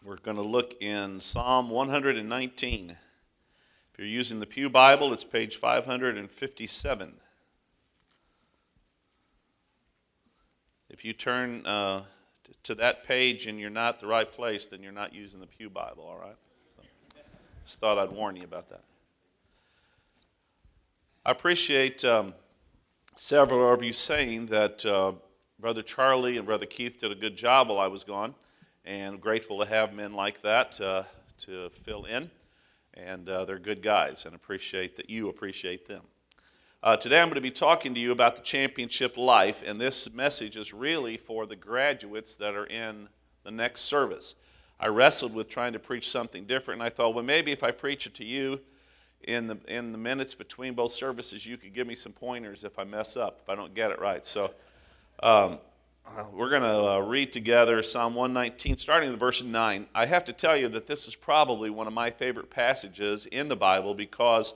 We're going to look in Psalm 119. If you're using the Pew Bible, it's page 557. If you turn to that page and you're not the right place, then you're not using the Pew Bible, all right? So, just thought I'd warn you about that. I appreciate several of you saying that Brother Charlie and Brother Keith did a good job while I was gone, and grateful to have men like that to fill in. And they're good guys, and appreciate that you appreciate them. Today I'm going to be talking to you about the championship life, and this message is really for the graduates that are in the next service. I wrestled with trying to preach something different, and I thought, well, maybe if I preach it to you in the minutes between both services, you could give me some pointers if I mess up, if I don't get it right. So we're going to read together Psalm 119, starting with verse 9. I have to tell you that this is probably one of my favorite passages in the Bible because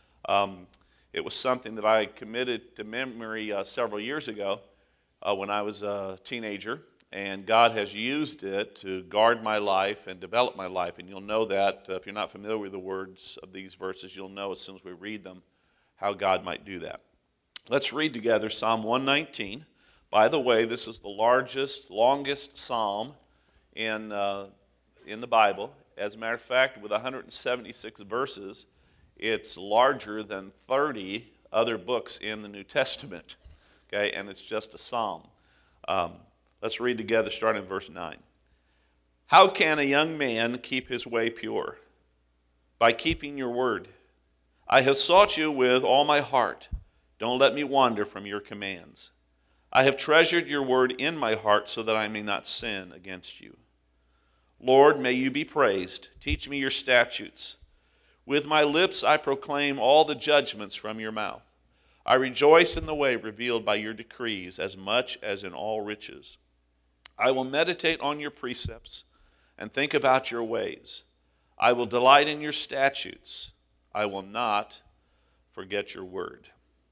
it was something that I committed to memory several years ago when I was a teenager, and God has used it to guard my life and develop my life. And you'll know that if you're not familiar with the words of these verses, you'll know as soon as we read them how God might do that. Let's read together Psalm 119. By the way, this is the longest psalm in the Bible. As a matter of fact, with 176 verses, it's larger than 30 other books in the New Testament. Okay, and it's just a psalm. Let's read together, starting in verse 9. How can a young man keep his way pure? By keeping your word. I have sought you with all my heart. Don't let me wander from your commands. I have treasured your word in my heart so that I may not sin against you. Lord, may you be praised. Teach me your statutes. With my lips I proclaim all the judgments from your mouth. I rejoice in the way revealed by your decrees as much as in all riches. I will meditate on your precepts and think about your ways. I will delight in your statutes. I will not forget your word.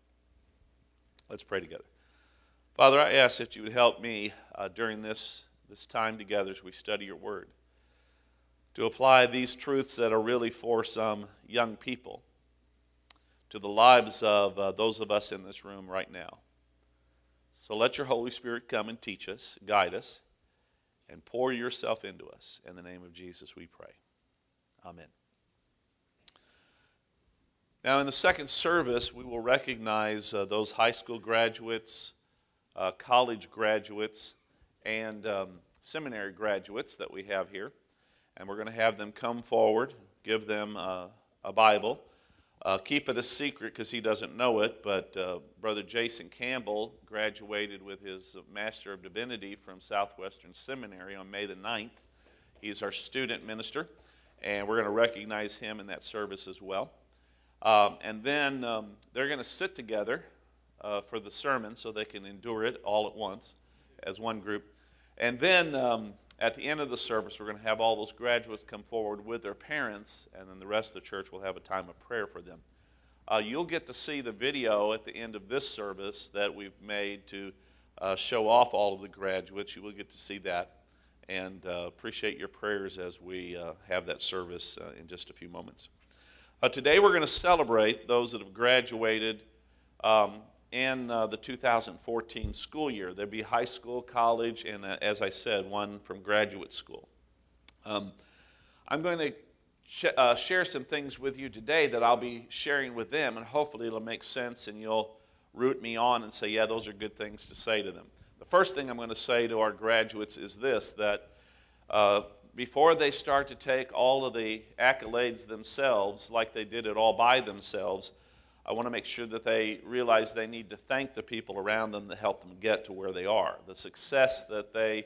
Let's pray together. Father, I ask that you would help me during this time together as we study your word to apply these truths that are really for some young people to the lives of those of us in this room right now. So let your Holy Spirit come and teach us, guide us, and pour yourself into us. In the name of Jesus we pray. Amen. Now in the second service, we will recognize those high school graduates, college graduates, and seminary graduates that we have here. And we're going to have them come forward, give them a Bible. Keep it a secret because he doesn't know it, but Brother Jason Campbell graduated with his Master of Divinity from Southwestern Seminary on May the 9th. He's our student minister, and we're going to recognize him in that service as well. And then they're going to sit together for the sermon so they can endure it all at once as one group. And then at the end of the service, we're going to have all those graduates come forward with their parents, and then the rest of the church will have a time of prayer for them. You'll get to see the video at the end of this service that we've made to show off all of the graduates. You will get to see that, and appreciate your prayers as we have that service in just a few moments. Today we're going to celebrate those that have graduated in the 2014 school year. There'll be high school, college, and as I said, one from graduate school. I'm going to share some things with you today that I'll be sharing with them, and hopefully it'll make sense and you'll root me on and say, yeah, those are good things to say to them. The first thing I'm going to say to our graduates is this, that before they start to take all of the accolades themselves, like they did it all by themselves, I want to make sure that they realize they need to thank the people around them that helped them get to where they are. The success that they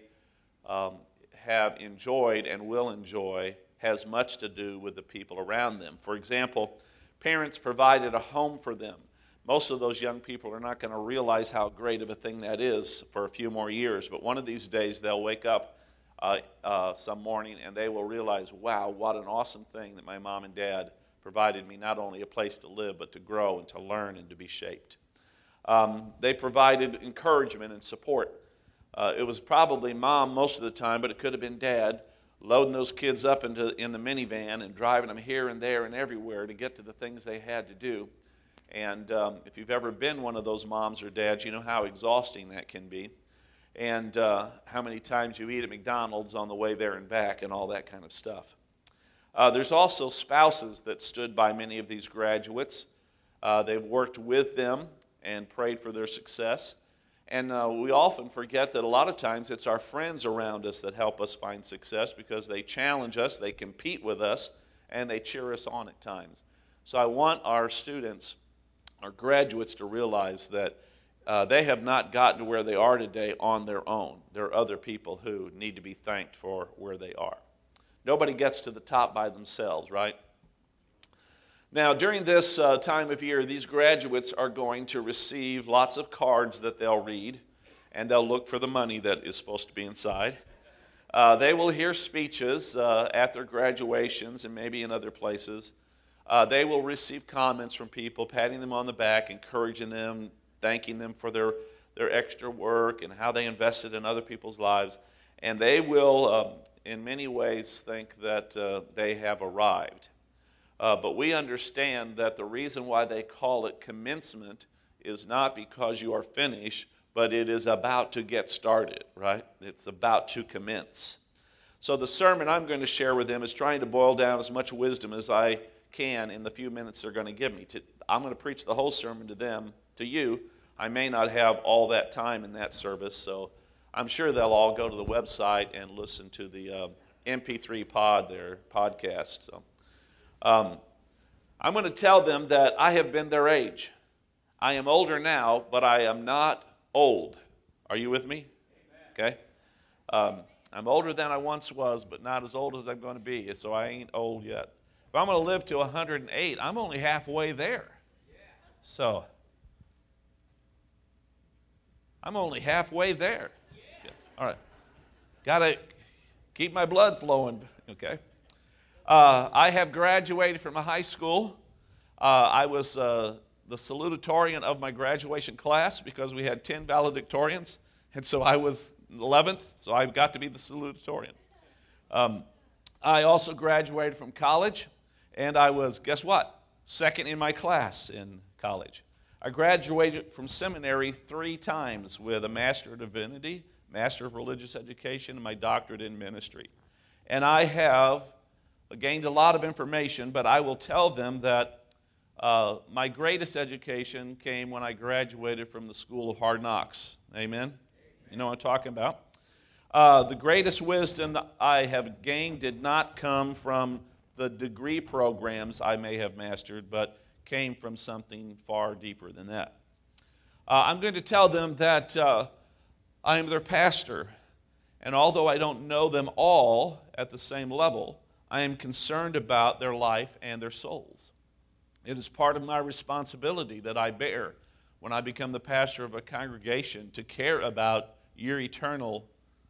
have enjoyed and will enjoy has much to do with the people around them. For example, parents provided a home for them. Most of those young people are not going to realize how great of a thing that is for a few more years, but one of these days they'll wake up some morning and they will realize, wow, what an awesome thing that my mom and dad provided me not only a place to live, but to grow and to learn and to be shaped. They provided encouragement and support. It was probably mom most of the time, but it could have been dad, loading those kids up in the minivan and driving them here and there and everywhere to get to the things they had to do. And if you've ever been one of those moms or dads, you know how exhausting that can be. And how many times you eat at McDonald's on the way there and back and all that kind of stuff. There's also spouses that stood by many of these graduates. They've worked with them and prayed for their success. And we often forget that a lot of times it's our friends around us that help us find success because they challenge us, they compete with us, and they cheer us on at times. So I want our students, our graduates, to realize that they have not gotten to where they are today on their own. There are other people who need to be thanked for where they are. Nobody gets to the top by themselves, right? Now, during this time of year, these graduates are going to receive lots of cards that they'll read, and they'll look for the money that is supposed to be inside. They will hear speeches at their graduations and maybe in other places. They will receive comments from people, patting them on the back, encouraging them, thanking them for their extra work and how they invested in other people's lives. And they will, in many ways, think that they have arrived. But we understand that the reason why they call it commencement is not because you are finished, but it is about to get started, right? It's about to commence. So the sermon I'm going to share with them is trying to boil down as much wisdom as I can in the few minutes they're going to give me. I'm going to preach the whole sermon to them, to you. I may not have all that time in that service, so I'm sure they'll all go to the website and listen to the MP3 podcast. So. I'm going to tell them that I have been their age. I am older now, but I am not old. Are you with me? Okay. I'm older than I once was, but not as old as I'm going to be, so I ain't old yet. If I'm going to live to 108, I'm only halfway there. So, I'm only halfway there. All right. Got to keep my blood flowing, okay? I have graduated from a high school. I was the salutatorian of my graduation class because we had 10 valedictorians, and so I was 11th, so I got to be the salutatorian. I also graduated from college, and I was, guess what? Second in my class in college. I graduated from seminary 3 times with a Master of Divinity, Master of Religious Education, and my doctorate in ministry. And I have gained a lot of information, but I will tell them that my greatest education came when I graduated from the School of Hard Knocks. Amen? You know what I'm talking about? The greatest wisdom that I have gained did not come from the degree programs I may have mastered, but came from something far deeper than that. I'm going to tell them that I am their pastor, and although I don't know them all at the same level, I am concerned about their life and their souls. It is part of my responsibility that I bear when I become the pastor of a congregation to care about your eternal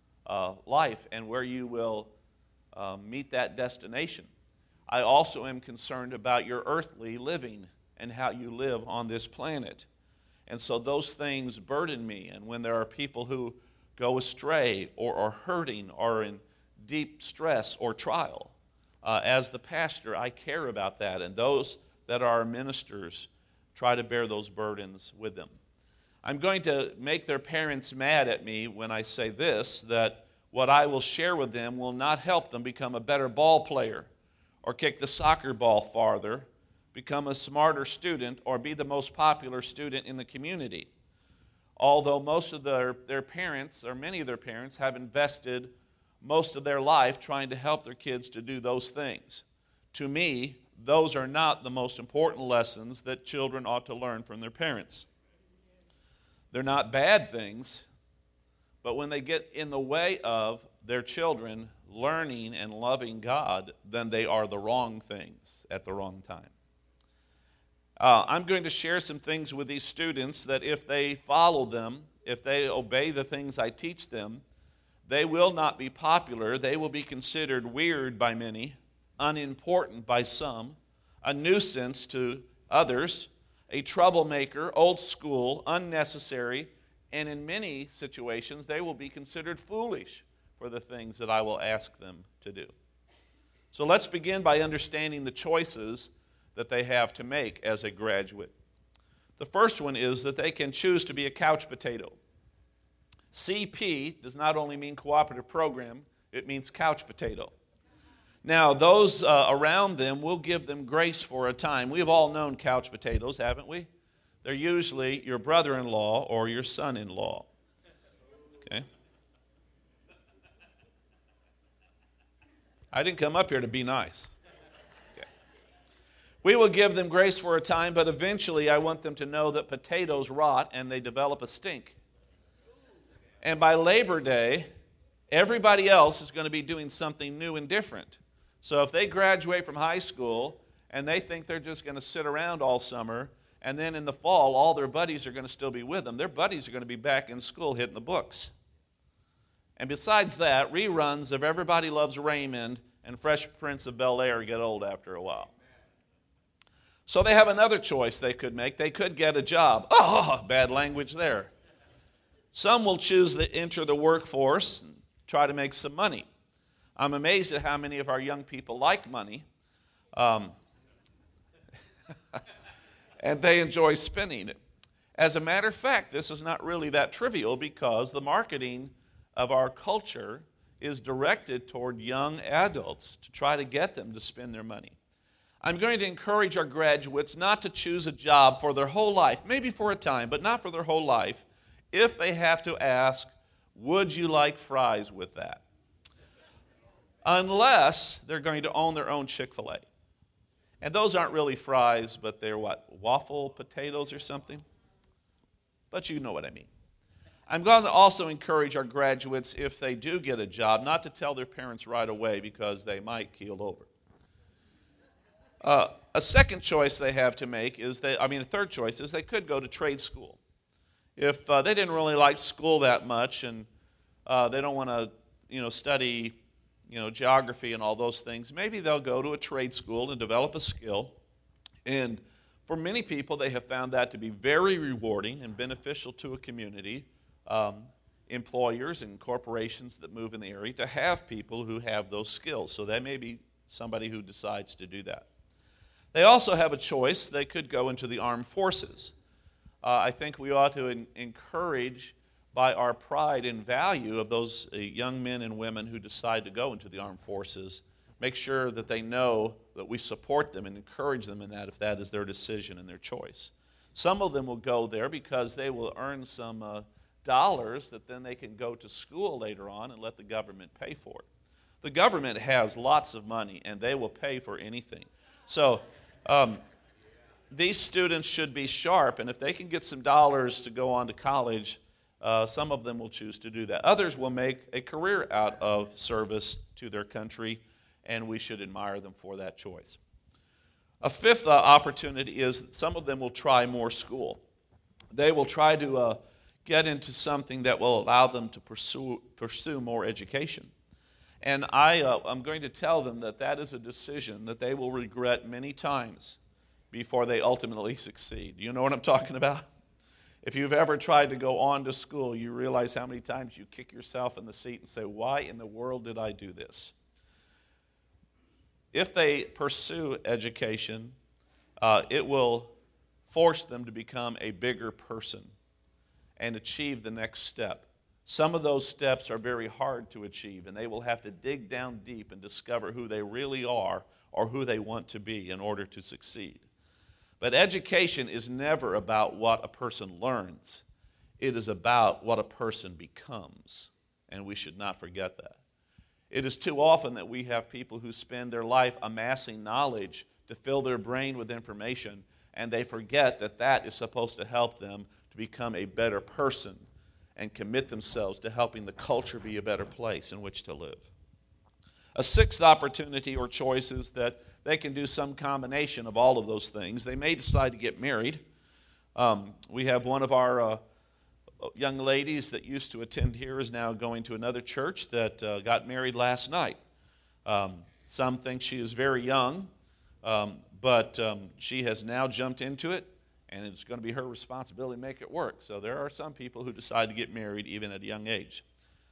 life and where you will meet that destination. I also am concerned about your earthly living and how you live on this planet. And so those things burden me. And when there are people who go astray or are hurting or in deep stress or trial, as the pastor, I care about that. And those that are ministers try to bear those burdens with them. I'm going to make their parents mad at me when I say this, that what I will share with them will not help them become a better ball player or kick the soccer ball farther, become a smarter student, or be the most popular student in the community. Although most of their parents, or many of their parents, have invested most of their life trying to help their kids to do those things. To me, those are not the most important lessons that children ought to learn from their parents. They're not bad things, but when they get in the way of their children learning and loving God, then they are the wrong things at the wrong time. I'm going to share some things with these students that if they follow them, if they obey the things I teach them, they will not be popular. They will be considered weird by many, unimportant by some, a nuisance to others, a troublemaker, old school, unnecessary, and in many situations they will be considered foolish for the things that I will ask them to do. So let's begin by understanding the choices that they have to make as a graduate. The first one is that they can choose to be a couch potato. CP does not only mean cooperative program, it means couch potato. Now, those around them will give them grace for a time. We've all known couch potatoes, haven't we? They're usually your brother-in-law or your son-in-law. Okay? I didn't come up here to be nice. Okay. We will give them grace for a time, but eventually I want them to know that potatoes rot and they develop a stink. And by Labor Day, everybody else is going to be doing something new and different. So if they graduate from high school and they think they're just going to sit around all summer, and then in the fall all their buddies are going to still be with them, their buddies are going to be back in school hitting the books. And besides that, reruns of Everybody Loves Raymond and Fresh Prince of Bel-Air get old after a while. So they have another choice they could make. They could get a job. Oh, bad language there. Some will choose to enter the workforce and try to make some money. I'm amazed at how many of our young people like money, and they enjoy spending it. As a matter of fact, this is not really that trivial because the marketing of our culture is directed toward young adults to try to get them to spend their money. I'm going to encourage our graduates not to choose a job for their whole life, maybe for a time, but not for their whole life, if they have to ask, would you like fries with that? Unless they're going to own their own Chick-fil-A. And those aren't really fries, but they're what, waffle potatoes or something? But you know what I mean. I'm going to also encourage our graduates, if they do get a job, not to tell their parents right away because they might keel over. A second choice they have to make is a third choice is they could go to trade school. If they didn't really like school that much and they don't want to, study, geography and all those things, maybe they'll go to a trade school and develop a skill. And for many people, they have found that to be very rewarding and beneficial to a community. Employers and corporations that move in the area to have people who have those skills. So that may be somebody who decides to do that. They also have a choice. They could go into the armed forces. I think we ought to encourage by our pride and value of those young men and women who decide to go into the armed forces, make sure that they know that we support them and encourage them in that if that is their decision and their choice. Some of them will go there because they will earn some dollars that then they can go to school later on and let the government pay for it. The government has lots of money and they will pay for anything. So these students should be sharp, and if they can get some dollars to go on to college, some of them will choose to do that. Others will make a career out of service to their country, and we should admire them for that choice. A fifth opportunity is that some of them will try more school. They will try to get into something that will allow them to pursue more education. And I'm going to tell them that that is a decision that they will regret many times before they ultimately succeed. You know what I'm talking about? If you've ever tried to go on to school, you realize how many times you kick yourself in the seat and say, why in the world did I do this? If they pursue education, it will force them to become a bigger person and achieve the next step. Some of those steps are very hard to achieve, and they will have to dig down deep and discover who they really are or who they want to be in order to succeed. But education is never about what a person learns. It is about what a person becomes, and we should not forget that. It is too often that we have people who spend their life amassing knowledge to fill their brain with information, and they forget that that is supposed to help them to become a better person and commit themselves to helping the culture be a better place in which to live. A sixth opportunity or choice is that they can do some combination of all of those things. They may decide to get married. We have one of our young ladies that used to attend here is now going to another church that got married last night. Some think she is very young, but she has now jumped into it, and it's going to be her responsibility to make it work. So there are some people who decide to get married even at a young age.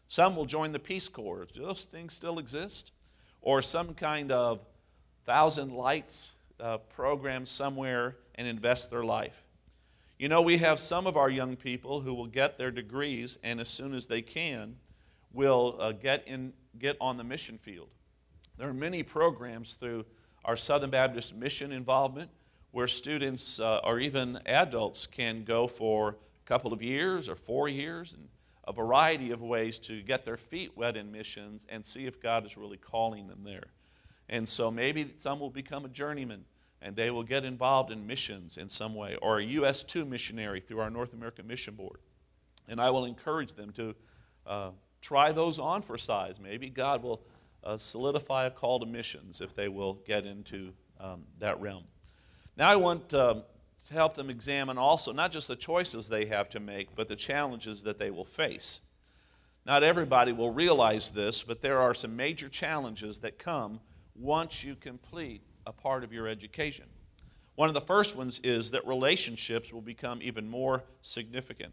Some will join the Peace Corps. Do those things still exist? Or some kind of Thousand Lights program somewhere and invest their life. You know, we have some of our young people who will get their degrees and as soon as they can will get on the mission field. There are many programs through our Southern Baptist mission involvement where students or even adults can go for a couple of years or 4 years and a variety of ways to get their feet wet in missions and see if God is really calling them there. And so maybe some will become a journeyman and they will get involved in missions in some way, or a US2 missionary through our North American Mission Board. And I will encourage them to try those on for size. Maybe God will solidify a call to missions if they will get into that realm. Now I want to help them examine also not just the choices they have to make, but the challenges that they will face. Not everybody will realize this, but there are some major challenges that come once you complete a part of your education. One of the first ones is that relationships will become even more significant.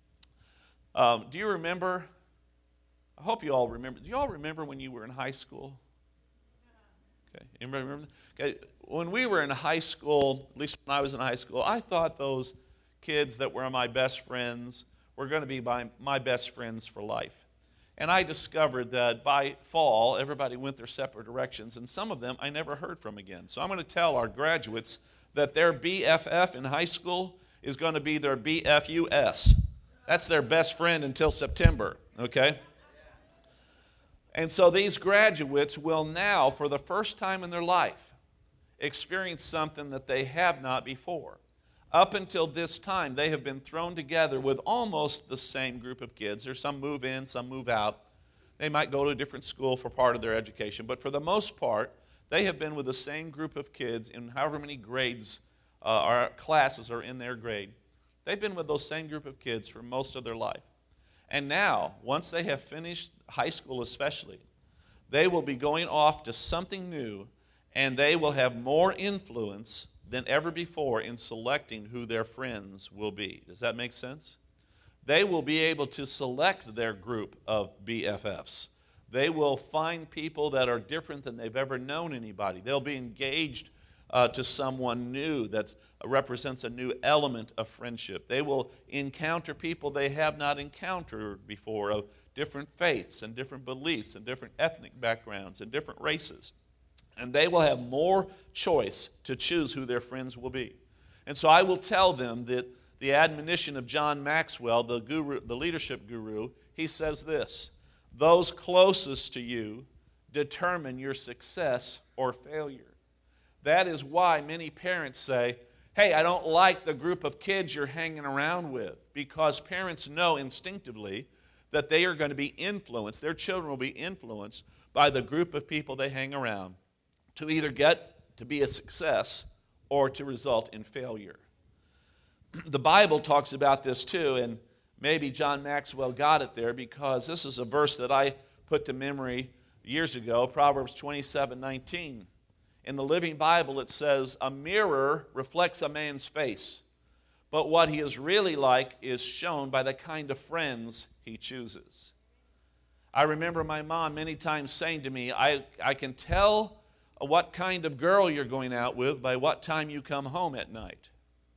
Do you remember? I hope you all remember. Do you all remember when you were in high school? Okay, anybody remember? Okay, when we were in high school, at least when I was in high school, I thought those kids that were my best friends were going to be my best friends for life. And I discovered that by fall, everybody went their separate directions, and some of them I never heard from again. So I'm going to tell our graduates that their BFF in high school is going to be their BFUS. That's their best friend until September, okay? And so these graduates will now, for the first time in their life, experience something that they have not before. Up until this time, they have been thrown together with almost the same group of kids. There's some move in, some move out. They might go to a different school for part of their education. But for the most part, they have been with the same group of kids in however many grades or classes are in their grade. They've been with those same group of kids for most of their life. And now, once they have finished high school especially, they will be going off to something new, and they will have more influence than ever before in selecting who their friends will be. Does that make sense? They will be able to select their group of BFFs. They will find people that are different than they've ever known anybody. They'll be engaged to someone new that represents a new element of friendship. They will encounter people they have not encountered before of different faiths and different beliefs and different ethnic backgrounds and different races. And they will have more choice to choose who their friends will be. And so I will tell them that the admonition of John Maxwell, the leadership guru, he says this: those closest to you determine your success or failure. That is why many parents say, hey, I don't like the group of kids you're hanging around with, because parents know instinctively that they are going to be influenced, their children will be influenced by the group of people they hang around to either get to be a success or to result in failure. The Bible talks about this too, and maybe John Maxwell got it there because this is a verse that I put to memory years ago, Proverbs 27:19. In the Living Bible it says, a mirror reflects a man's face, but what he is really like is shown by the kind of friends he chooses. I remember my mom many times saying to me, I can tell what kind of girl you're going out with by what time you come home at night.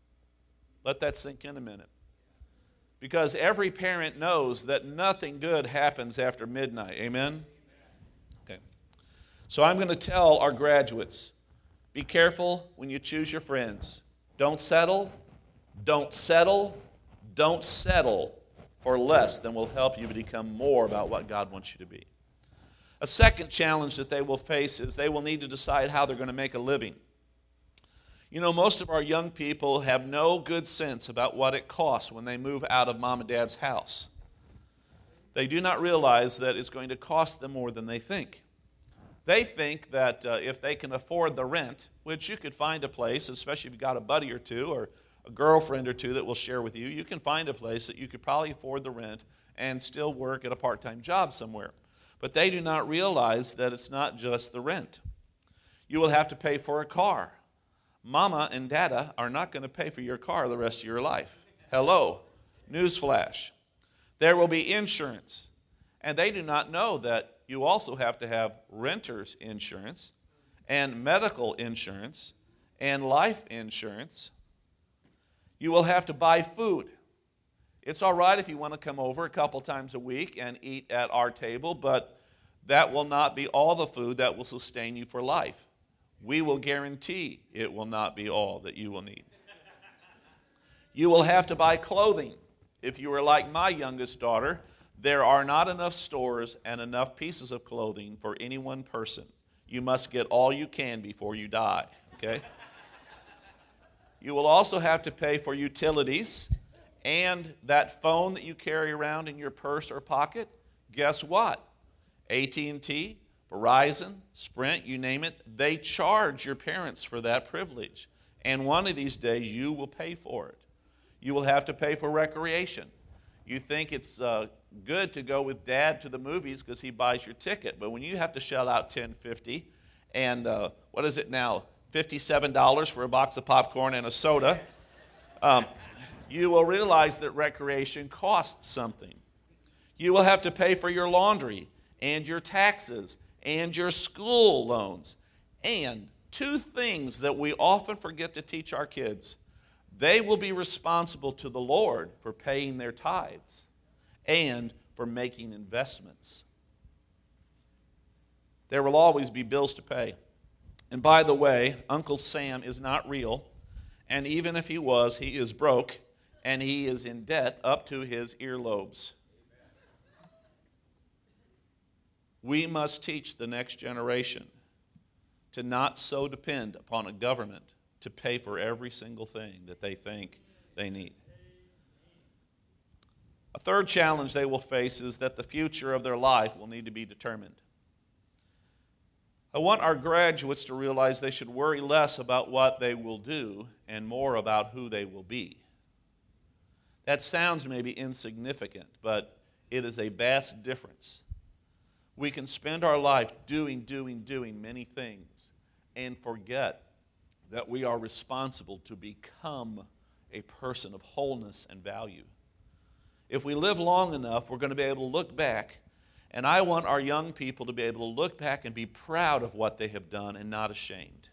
Let that sink in a minute. Because every parent knows that nothing good happens after midnight. Amen? Okay. So I'm going to tell our graduates, be careful when you choose your friends. Don't settle, don't settle, don't settle for less than will help you to become more about what God wants you to be. A second challenge that they will face is they will need to decide how they're going to make a living. You know, most of our young people have no good sense about what it costs when they move out of mom and dad's house. They do not realize that it's going to cost them more than they think. They think that if they can afford the rent, which you could find a place, especially if you've got a buddy or two or a girlfriend or two that will share with you, you can find a place that you could probably afford the rent and still work at a part-time job somewhere. But they do not realize that it's not just the rent. You will have to pay for a car. Mama and Dada are not going to pay for your car the rest of your life. Hello. Newsflash. There will be insurance. And they do not know that you also have to have renter's insurance and medical insurance and life insurance. You will have to buy food. It's all right if you want to come over a couple times a week and eat at our table, but that will not be all the food that will sustain you for life. We will guarantee it will not be all that you will need. You will have to buy clothing. If you are like my youngest daughter, there are not enough stores and enough pieces of clothing for any one person. You must get all you can before you die, okay? You will also have to pay for utilities and that phone that you carry around in your purse or pocket. Guess what? AT&T, Verizon, Sprint, you name it, they charge your parents for that privilege. And one of these days you will pay for it. You will have to pay for recreation. You think it's good to go with dad to the movies because he buys your ticket. But when you have to shell out $10.50 and what is it now, $57 for a box of popcorn and a soda, you will realize that recreation costs something. You will have to pay for your laundry and your taxes and your school loans. And two things that we often forget to teach our kids. They will be responsible to the Lord for paying their tithes and for making investments. There will always be bills to pay. And by the way, Uncle Sam is not real. And even if he was, he is broke and he is in debt up to his earlobes. We must teach the next generation to not so depend upon a government to pay for every single thing that they think they need. A third challenge they will face is that the future of their life will need to be determined. I want our graduates to realize they should worry less about what they will do and more about who they will be. That sounds maybe insignificant, but it is a vast difference. We can spend our life doing many things and forget that we are responsible to become a person of wholeness and value. If we live long enough, we're going to be able to look back, and I want our young people to be able to look back and be proud of what they have done and not ashamed.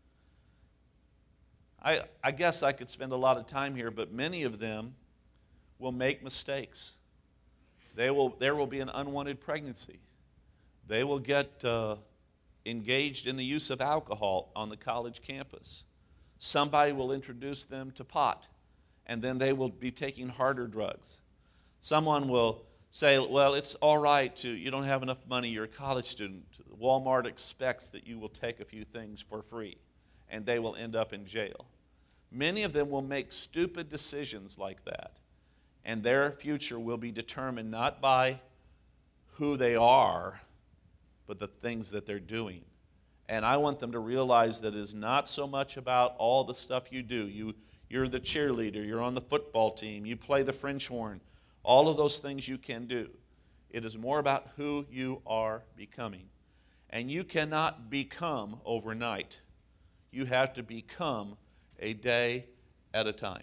I guess I could spend a lot of time here, but many of them will make mistakes. There will be an unwanted pregnancy. They will get engaged in the use of alcohol on the college campus. Somebody will introduce them to pot, and then they will be taking harder drugs. Someone will say, well, it's all right you don't have enough money, you're a college student. Walmart expects that you will take a few things for free, and they will end up in jail. Many of them will make stupid decisions like that, and their future will be determined not by who they are, but the things that they're doing. And I want them to realize that it is not so much about all the stuff you do. You're the cheerleader, you're on the football team, you play the French horn, all of those things you can do. It is more about who you are becoming. And you cannot become overnight. You have to become a day at a time.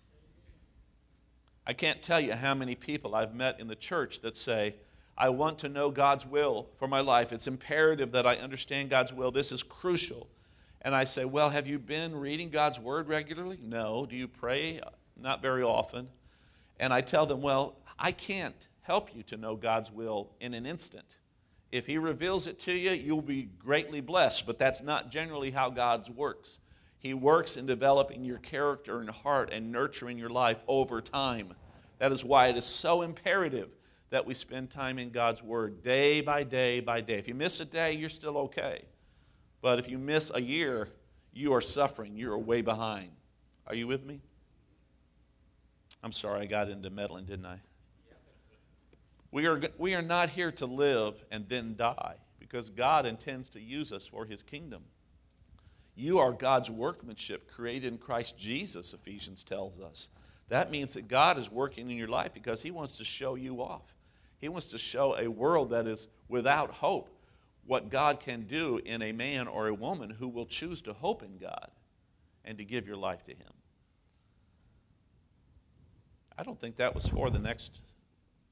I can't tell you how many people I've met in the church that say, I want to know God's will for my life. It's imperative that I understand God's will. This is crucial. And I say, well, have you been reading God's word regularly? No. Do you pray? Not very often. And I tell them, well, I can't help you to know God's will in an instant. If he reveals it to you, you'll be greatly blessed. But that's not generally how God works. He works in developing your character and heart and nurturing your life over time. That is why it is so imperative that we spend time in God's word day by day by day. If you miss a day, you're still okay. But if you miss a year, you are suffering. You are way behind. Are you with me? I'm sorry, I got into meddling, didn't I? We are not here to live and then die, because God intends to use us for his kingdom. You are God's workmanship created in Christ Jesus, Ephesians tells us. That means that God is working in your life because he wants to show you off. He wants to show a world that is without hope what God can do in a man or a woman who will choose to hope in God and to give your life to him. I don't think that was for the next.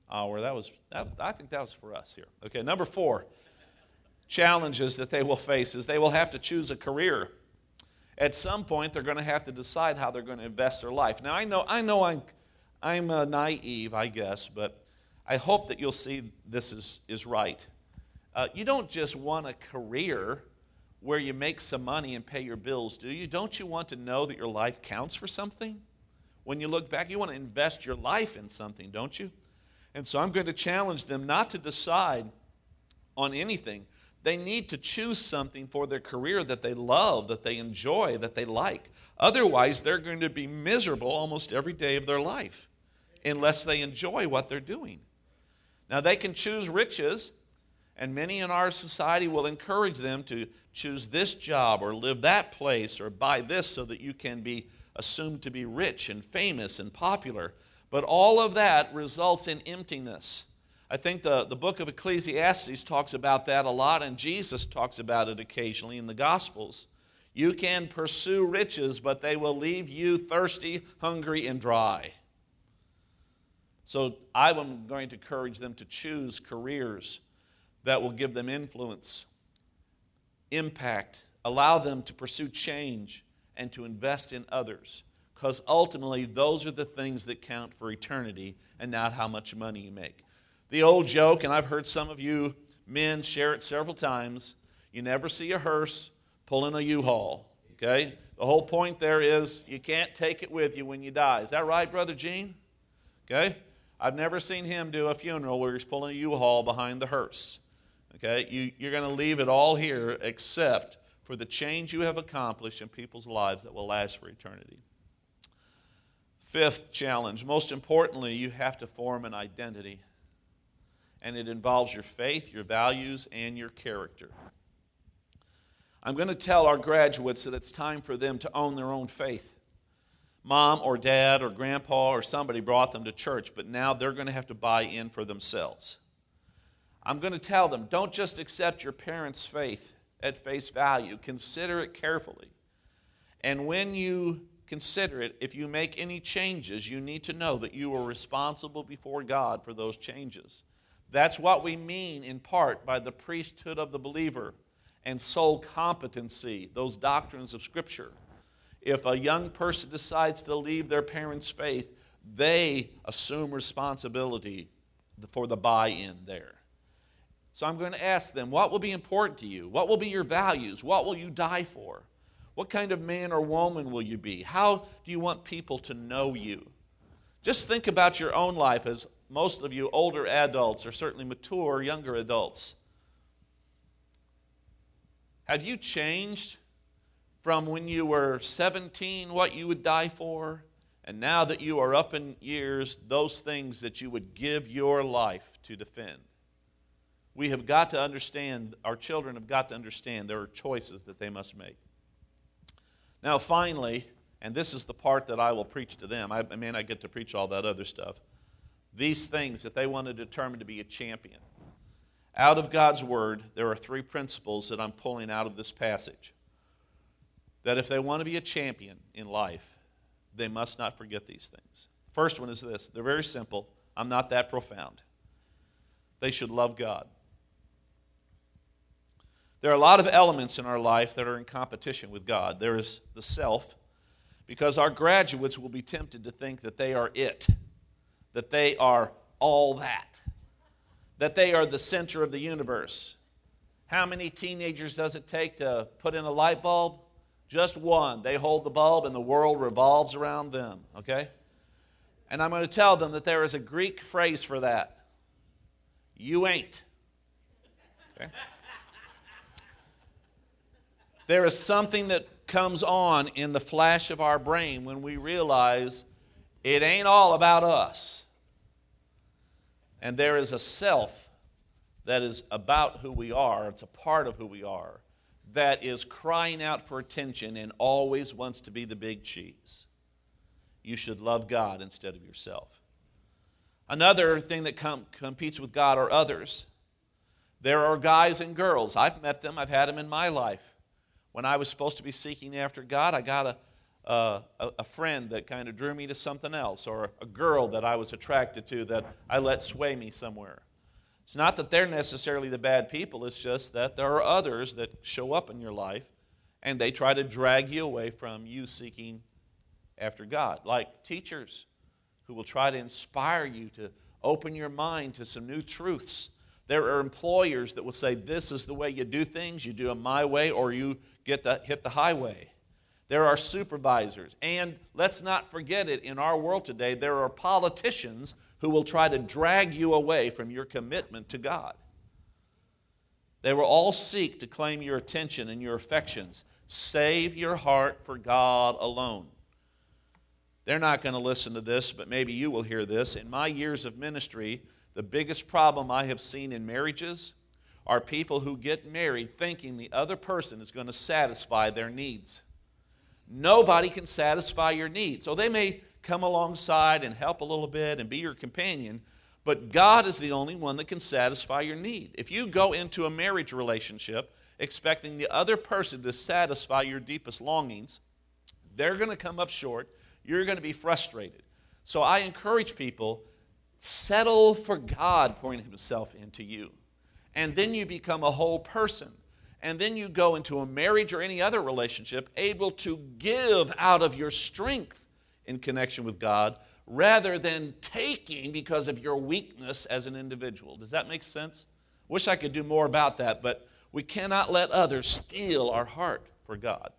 hour. I think that was for us here. Okay, number 4, challenges that they will face is they will have to choose a career. At some point, they're going to have to decide how they're going to invest their life. Now, I know I'm naive, I guess, but I hope that you'll see this is right. You don't just want a career where you make some money and pay your bills, do you? Don't you want to know that your life counts for something? When you look back, you want to invest your life in something, don't you? And so I'm going to challenge them not to decide on anything. They need to choose something for their career that they love, that they enjoy, that they like. Otherwise, they're going to be miserable almost every day of their life unless they enjoy what they're doing. Now, they can choose riches, and many in our society will encourage them to choose this job or live that place or buy this so that you can be assumed to be rich and famous and popular. But all of that results in emptiness. I think the book of Ecclesiastes talks about that a lot, and Jesus talks about it occasionally in the Gospels. You can pursue riches, but they will leave you thirsty, hungry, and dry. So I'm going to encourage them to choose careers that will give them influence, impact, allow them to pursue change, and to invest in others. Because ultimately, those are the things that count for eternity and not how much money you make. The old joke, and I've heard some of you men share it several times, you never see a hearse pulling a U-Haul, okay? The whole point there is you can't take it with you when you die. Is that right, Brother Gene? Okay? I've never seen him do a funeral where he's pulling a U-Haul behind the hearse. Okay? You're going to leave it all here except for the change you have accomplished in people's lives that will last for eternity. 5th challenge, most importantly, you have to form an identity. And it involves your faith, your values, and your character. I'm going to tell our graduates that it's time for them to own their own faith. Mom or dad or grandpa or somebody brought them to church, but now they're going to have to buy in for themselves. I'm going to tell them, don't just accept your parents' faith at face value. Consider it carefully. And when you consider it, if you make any changes, you need to know that you are responsible before God for those changes. That's what we mean in part by the priesthood of the believer and soul competency, those doctrines of Scripture. If a young person decides to leave their parents' faith, they assume responsibility for the buy-in there. So I'm going to ask them, what will be important to you? What will be your values? What will you die for? What kind of man or woman will you be? How do you want people to know you? Just think about your own life as most of you older adults, or certainly mature younger adults. Have you changed from when you were 17, what you would die for, and now that you are up in years, those things that you would give your life to defend? We have got to understand, our children have got to understand there are choices that they must make. Now finally, and this is the part that I will preach to them, I may not get to preach all that other stuff, these things, if they want to determine to be a champion. Out of God's Word, there are 3 principles that I'm pulling out of this passage. That if they want to be a champion in life, they must not forget these things. First one is this. They're very simple. I'm not that profound. They should love God. There are a lot of elements in our life that are in competition with God. There is the self, because our graduates will be tempted to think that they are it, that they are all that they are the center of the universe. How many teenagers does it take to put in a light bulb? Just one. They hold the bulb and the world revolves around them, okay? And I'm going to tell them that there is a Greek phrase for that. You ain't. Okay? There is something that comes on in the flash of our brain when we realize it ain't all about us. And there is a self that is about who we are, it's a part of who we are, that is crying out for attention and always wants to be the big cheese. You should love God instead of yourself. Another thing that competes with God are others. There are guys and girls. I've met them. I've had them in my life. When I was supposed to be seeking after God, I got a friend that kind of drew me to something else, or a girl that I was attracted to that I let sway me somewhere. It's not that they're necessarily the bad people, it's just that there are others that show up in your life and they try to drag you away from you seeking after God, like teachers who will try to inspire you to open your mind to some new truths. There are employers that will say, this is the way you do things, you do them my way, or you hit the highway. There are supervisors, and let's not forget it, in our world today, there are politicians who will try to drag you away from your commitment to God. They will all seek to claim your attention and your affections. Save your heart for God alone. They're not going to listen to this, but maybe you will hear this. In my years of ministry, the biggest problem I have seen in marriages are people who get married thinking the other person is going to satisfy their needs. Nobody can satisfy your needs. So they may come alongside and help a little bit and be your companion, but God is the only one that can satisfy your need. If you go into a marriage relationship expecting the other person to satisfy your deepest longings, they're going to come up short. You're going to be frustrated. So I encourage people, settle for God pouring Himself into you. And then you become a whole person. And then you go into a marriage or any other relationship able to give out of your strength in connection with God rather than taking because of your weakness as an individual. Does that make sense? Wish I could do more about that, but we cannot let others steal our heart for God.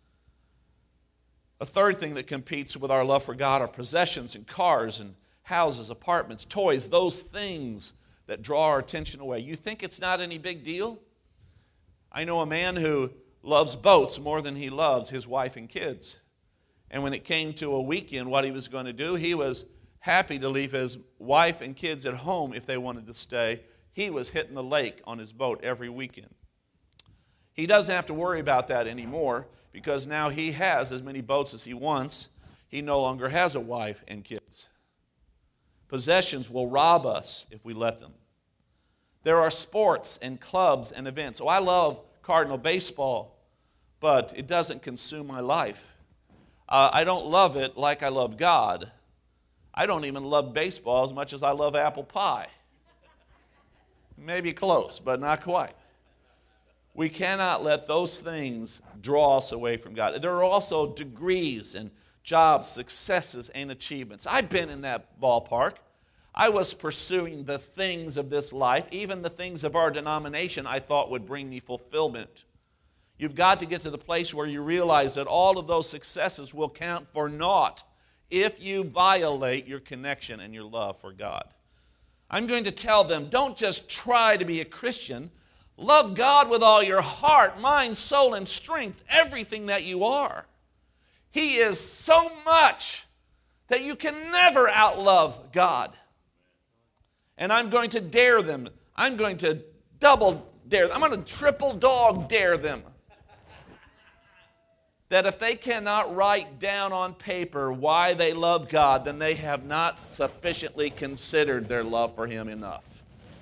A third thing that competes with our love for God are possessions and cars and houses, apartments, toys, those things that draw our attention away. You think it's not any big deal? I know a man who loves boats more than he loves his wife and kids. And when it came to a weekend, what he was going to do, he was happy to leave his wife and kids at home if they wanted to stay. He was hitting the lake on his boat every weekend. He doesn't have to worry about that anymore because now he has as many boats as he wants. He no longer has a wife and kids. Possessions will rob us if we let them. There are sports and clubs and events. Oh, I love Cardinal baseball, but it doesn't consume my life. I don't love it like I love God. I don't even love baseball as much as I love apple pie. Maybe close, but not quite. We cannot let those things draw us away from God. There are also degrees and jobs, successes, and achievements. I've been in that ballpark. I was pursuing the things of this life, even the things of our denomination I thought would bring me fulfillment. You've got to get to the place where you realize that all of those successes will count for naught if you violate your connection and your love for God. I'm going to tell them, don't just try to be a Christian. Love God with all your heart, mind, soul, and strength, everything that you are. He is so much that you can never outlove God. And I'm going to dare them. I'm going to double dare them. I'm going to triple dog dare them. That if they cannot write down on paper why they love God, then they have not sufficiently considered their love for Him enough.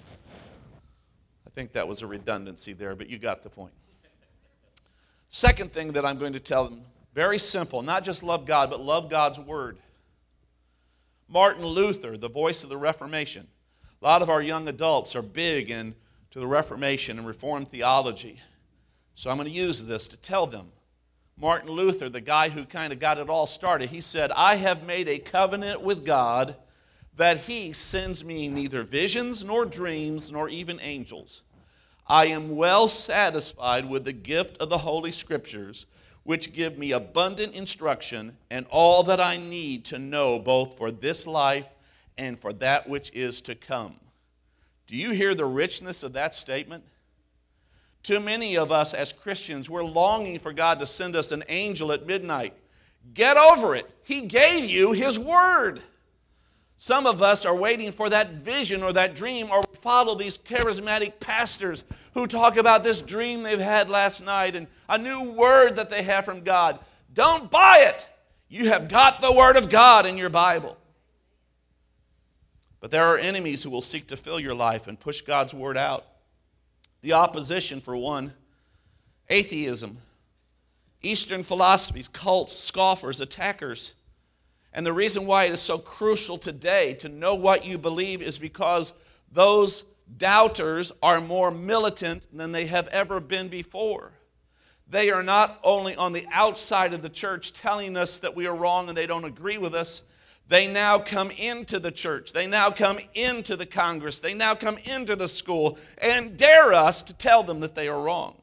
I think that was a redundancy there, but you got the point. Second thing that I'm going to tell them, very simple, not just love God, but love God's Word. Martin Luther, the voice of the Reformation. A lot of our young adults are big into the Reformation and Reformed theology. So I'm going to use this to tell them. Martin Luther, the guy who kind of got it all started, he said, I have made a covenant with God that He sends me neither visions nor dreams nor even angels. I am well satisfied with the gift of the Holy Scriptures, which give me abundant instruction and all that I need to know both for this life and for that which is to come. Do you hear the richness of that statement? Too many of us as Christians, we're longing for God to send us an angel at midnight. Get over it. He gave you His Word. Some of us are waiting for that vision or that dream, or follow these charismatic pastors who talk about this dream they've had last night and a new word that they have from God. Don't buy it. You have got the Word of God in your Bible. But there are enemies who will seek to fill your life and push God's Word out. The opposition, for one, atheism. Eastern philosophies, cults, scoffers, attackers. And the reason why it is so crucial today to know what you believe is because those doubters are more militant than they have ever been before. They are not only on the outside of the church telling us that we are wrong and they don't agree with us. They now come into the church. They now come into the Congress. They now come into the school and dare us to tell them that they are wrong.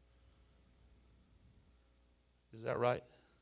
Is that right?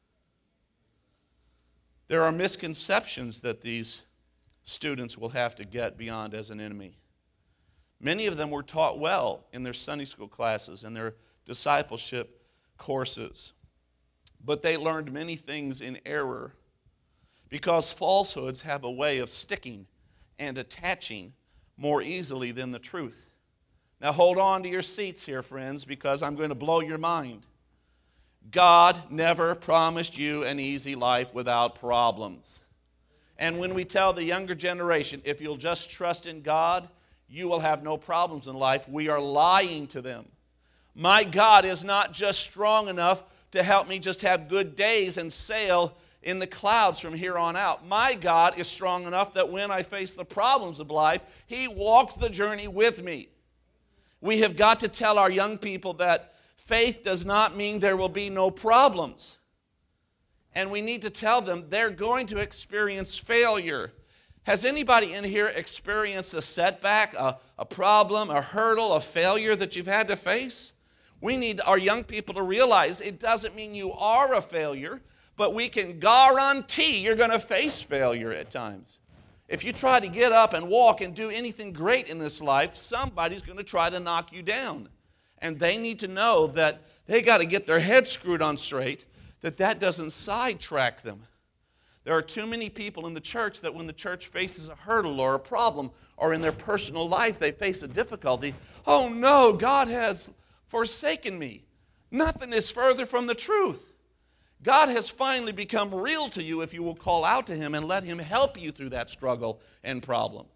There are misconceptions that these students will have to get beyond as an enemy. Many of them were taught well in their Sunday school classes and their discipleship courses. But they learned many things in error because falsehoods have a way of sticking and attaching more easily than the truth. Now hold on to your seats here, friends, because I'm going to blow your mind. God never promised you an easy life without problems. And when we tell the younger generation, if you'll just trust in God, you will have no problems in life, we are lying to them. My God is not just strong enough to help me just have good days and sail in the clouds from here on out. My God is strong enough that when I face the problems of life, He walks the journey with me. We have got to tell our young people that faith does not mean there will be no problems. And we need to tell them they're going to experience failure. Has anybody in here experienced a setback, a problem, a hurdle, a failure that you've had to face? We need our young people to realize it doesn't mean you are a failure, but we can guarantee you're going to face failure at times. If you try to get up and walk and do anything great in this life, somebody's going to try to knock you down. And they need to know that they got to get their head screwed on straight, that doesn't sidetrack them. There are too many people in the church that when the church faces a hurdle or a problem or in their personal life they face a difficulty, oh no, God has forsaken me. Nothing is further from the truth. God has finally become real to you if you will call out to Him and let Him help you through that struggle and problem.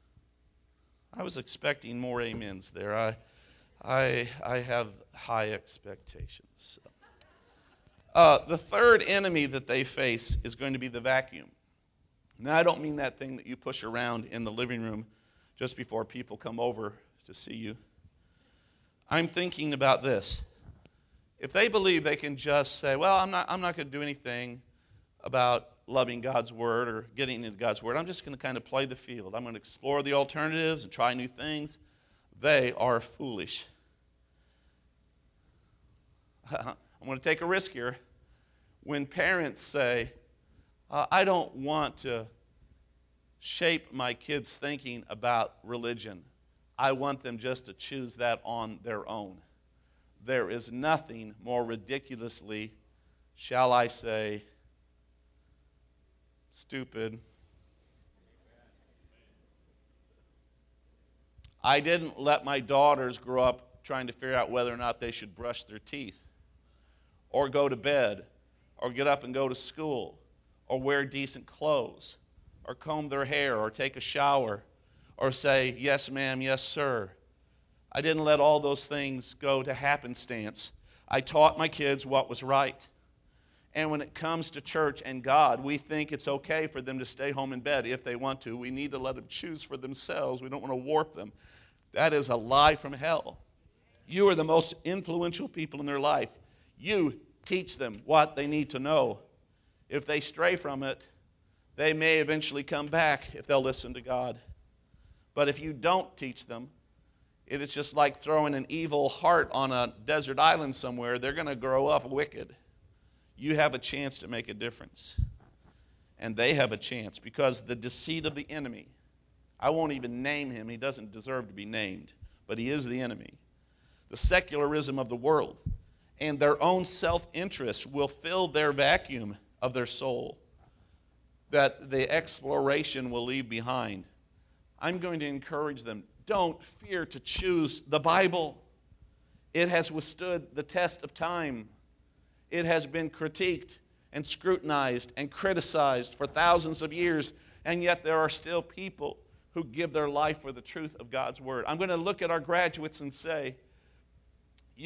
I was expecting more amens there. I have high expectations. The third enemy that they face is going to be the vacuum. Now, I don't mean that thing that you push around in the living room just before people come over to see you. I'm thinking about this. If they believe they can just say, well, I'm not going to do anything about loving God's Word or getting into God's Word. I'm just going to kind of play the field. I'm going to explore the alternatives and try new things. They are foolish. I'm going to take a risk here. When parents say, I don't want to shape my kids' thinking about religion, I want them just to choose that on their own. There is nothing more ridiculously, shall I say, stupid. I didn't let my daughters grow up trying to figure out whether or not they should brush their teeth or go to bed or get up and go to school or wear decent clothes or comb their hair or take a shower or say, yes, ma'am, yes, sir. I didn't let all those things go to happenstance. I taught my kids what was right. And when it comes to church and God, we think it's okay for them to stay home in bed if they want to. We need to let them choose for themselves. We don't want to warp them. That is a lie from hell. You are the most influential people in their life. You teach them what they need to know. If they stray from it, they may eventually come back if they'll listen to God. But if you don't teach them, it is just like throwing an evil heart on a desert island somewhere. They're going to grow up wicked. You have a chance to make a difference. And they have a chance because the deceit of the enemy, I won't even name him. He doesn't deserve to be named, but he is the enemy. The secularism of the world and their own self-interest will fill their vacuum of their soul that the exploration will leave behind. I'm going to encourage them. Don't fear to choose the Bible. It has withstood the test of time. It has been critiqued and scrutinized and criticized for thousands of years, and yet there are still people who give their life for the truth of God's Word. I'm going to look at our graduates and say, you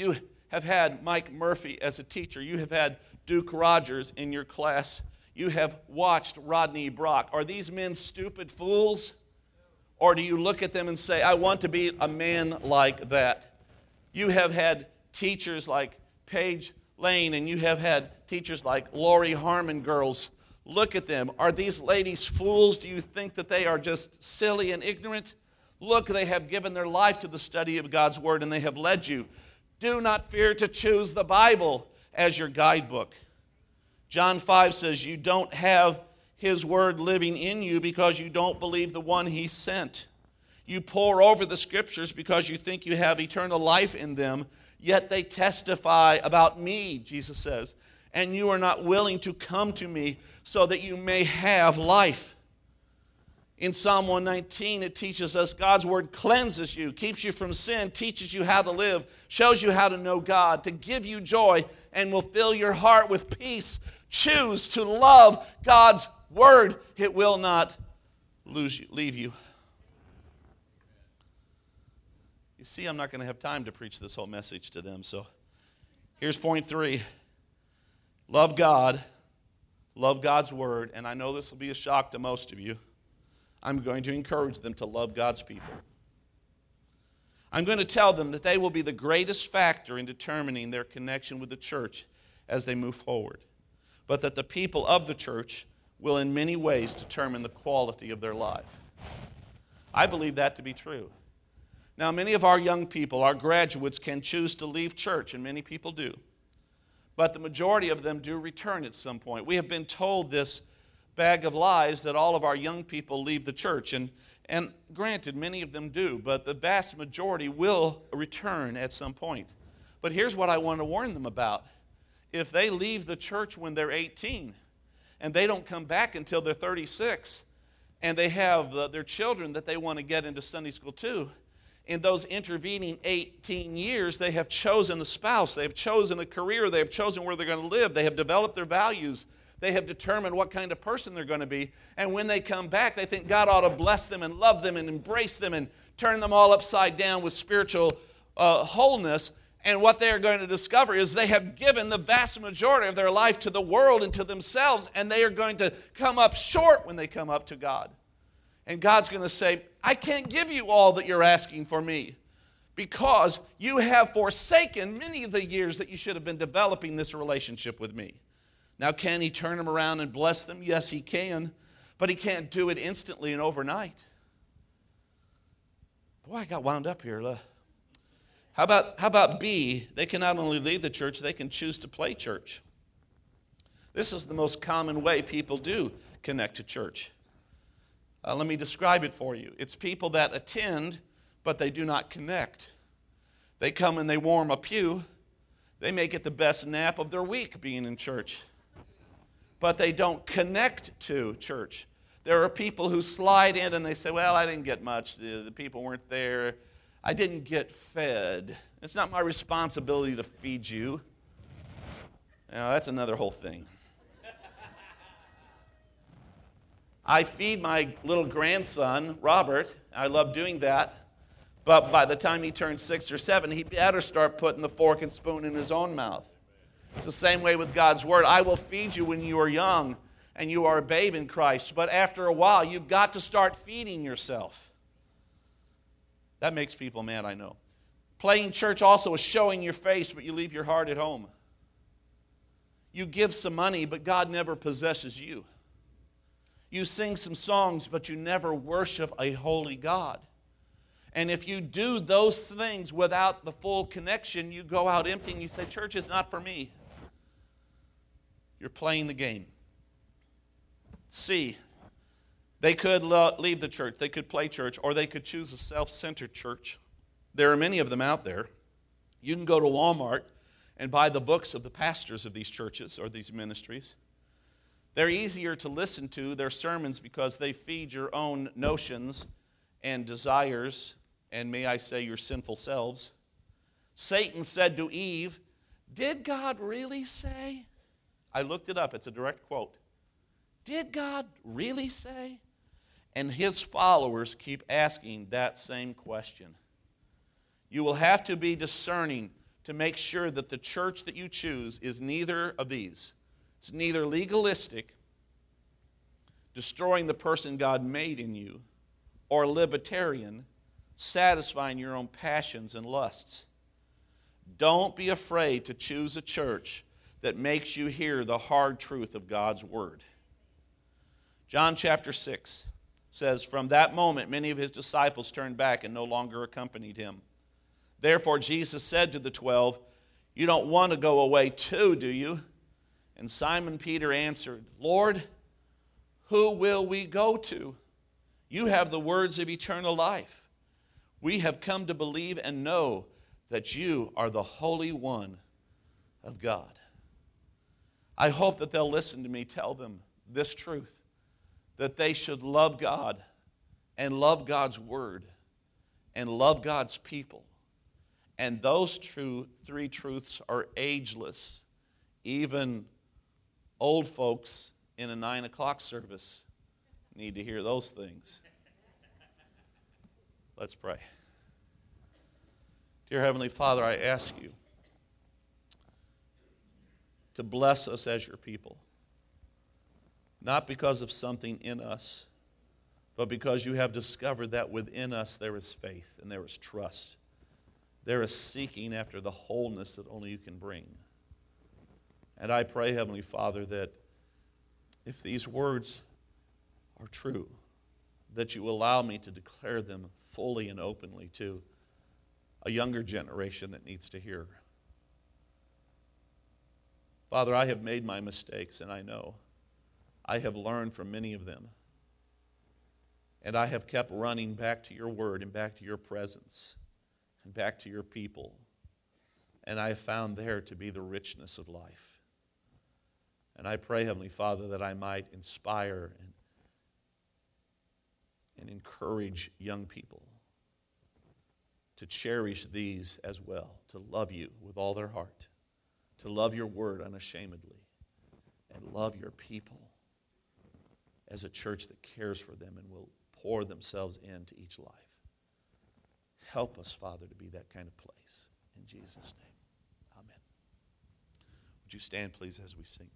have had Mike Murphy as a teacher. You have had Duke Rogers in your class. You have watched Rodney Brock. Are these men stupid fools? Or do you look at them and say, I want to be a man like that? You have had teachers like Paige Lane, and you have had teachers like Lori Harmon girls. Look at them. Are these ladies fools? Do you think that they are just silly and ignorant? Look, they have given their life to the study of God's Word, and they have led you. Do not fear to choose the Bible as your guidebook. John 5 says you don't have His Word living in you because you don't believe the one He sent. You pore over the Scriptures because you think you have eternal life in them, yet they testify about me, Jesus says, and you are not willing to come to me so that you may have life. In Psalm 119, it teaches us God's Word cleanses you, keeps you from sin, teaches you how to live, shows you how to know God, to give you joy, and will fill your heart with peace. Choose to love God's Word. It will not leave you. You see, I'm not going to have time to preach this whole message to them, so here's point 3. Love God, love God's Word, and I know this will be a shock to most of you. I'm going to encourage them to love God's people. I'm going to tell them that they will be the greatest factor in determining their connection with the church as they move forward, but that the people of the church will in many ways determine the quality of their life. I believe that to be true. Now, many of our young people, our graduates, can choose to leave church, and many people do. But the majority of them do return at some point. We have been told this bag of lies that all of our young people leave the church. And granted, many of them do, but the vast majority will return at some point. But here's what I want to warn them about. If they leave the church when they're 18 and they don't come back until they're 36 and they have their children that they want to get into Sunday school too, in those intervening 18 years, they have chosen a spouse, they have chosen a career, they have chosen where they're going to live, they have developed their values, they have determined what kind of person they're going to be, and when they come back, they think God ought to bless them and love them and embrace them and turn them all upside down with spiritual wholeness, and what they are going to discover is they have given the vast majority of their life to the world and to themselves, and they are going to come up short when they come up to God. And God's going to say, I can't give you all that you're asking for me because you have forsaken many of the years that you should have been developing this relationship with me. Now, can He turn them around and bless them? Yes, He can, but He can't do it instantly and overnight. Boy, I got wound up here. How about B? They can not only leave the church, they can choose to play church. This is the most common way people do connect to church. Let me describe it for you. It's people that attend, but they do not connect. They come and they warm a pew. They may get the best nap of their week being in church, but they don't connect to church. There are people who slide in and they say, well, I didn't get much. The people weren't there. I didn't get fed. It's not my responsibility to feed you. Now, that's another whole thing. I feed my little grandson, Robert. I love doing that. But by the time he turns 6 or 7, he better start putting the fork and spoon in his own mouth. It's the same way with God's Word. I will feed you when you are young and you are a babe in Christ. But after a while, you've got to start feeding yourself. That makes people mad, I know. Playing church also is showing your face, but you leave your heart at home. You give some money, but God never possesses you. You sing some songs, but you never worship a holy God. And if you do those things without the full connection, you go out empty and you say, church is not for me. You're playing the game. C, they could leave the church, they could play church, or they could choose a self-centered church. There are many of them out there. You can go to Walmart and buy the books of the pastors of these churches or these ministries. They're easier to listen to, their sermons, because they feed your own notions and desires, and may I say your sinful selves. Satan said to Eve, did God really say? I looked it up, it's a direct quote. Did God really say? And his followers keep asking that same question. You will have to be discerning to make sure that the church that you choose is neither of these. It's neither legalistic, destroying the person God made in you, or libertarian, satisfying your own passions and lusts. Don't be afraid to choose a church that makes you hear the hard truth of God's word. John chapter 6 says, "From that moment many of his disciples turned back and no longer accompanied him. Therefore Jesus said to the 12, 'You don't want to go away too, do you?' And Simon Peter answered, 'Lord, who will we go to? You have the words of eternal life. We have come to believe and know that you are the Holy One of God.'" I hope that they'll listen to me tell them this truth, that they should love God and love God's word and love God's people. And those three truths are ageless. Even old folks in a 9 o'clock service need to hear those things. Let's pray. Dear Heavenly Father, I ask you to bless us as your people. Not because of something in us, but because you have discovered that within us there is faith and there is trust. There is seeking after the wholeness that only you can bring. And I pray, Heavenly Father, that if these words are true, that you allow me to declare them fully and openly to a younger generation that needs to hear. Father, I have made my mistakes, and I know. I have learned from many of them. And I have kept running back to your word and back to your presence and back to your people. And I have found there to be the richness of life. And I pray, Heavenly Father, that I might inspire and encourage young people to cherish these as well, to love you with all their heart, to love your word unashamedly, and love your people as a church that cares for them and will pour themselves into each life. Help us, Father, to be that kind of place. In Jesus' name, amen. Would you stand, please, as we sing?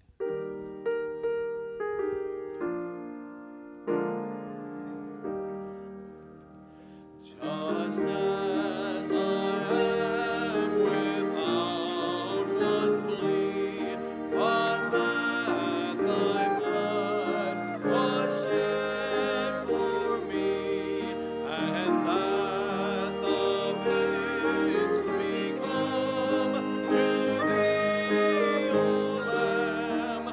Just as I am without one plea, but that thy blood was shed for me, and that thou bidst me come to thee, O Lamb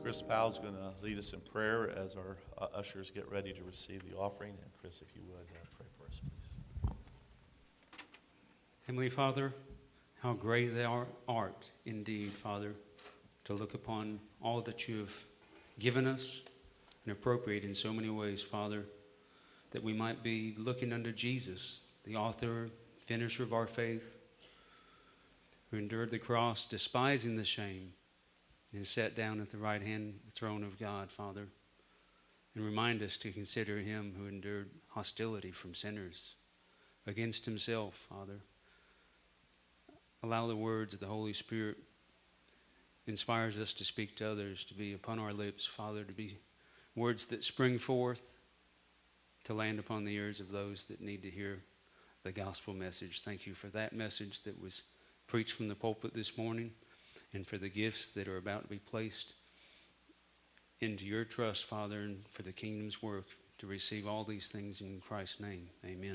Chris Powell's going to lead us in prayer as our ushers get ready to receive the offering. And Chris, if you would, pray for us, please. Heavenly Father, how great thou art indeed, Father, to look upon all that you have given us and appropriate in so many ways, Father, that we might be looking unto Jesus, the author, finisher of our faith, who endured the cross, despising the shame, and sat down at the right hand of the throne of God, Father. And remind us to consider him who endured hostility from sinners against himself, Father. Allow the words of the Holy Spirit inspires us to speak to others, to be upon our lips, Father, to be words that spring forth to land upon the ears of those that need to hear the gospel message. Thank you for that message that was preached from the pulpit this morning, and for the gifts that are about to be placed into your trust, Father, and for the kingdom's work, to receive all these things in Christ's name. Amen.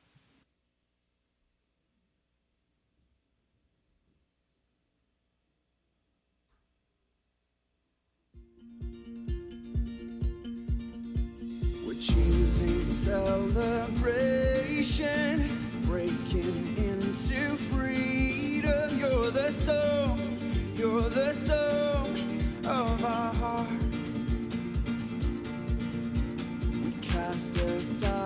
We're choosing celebration, breaking into freedom. You're the song of our hearts. We cast aside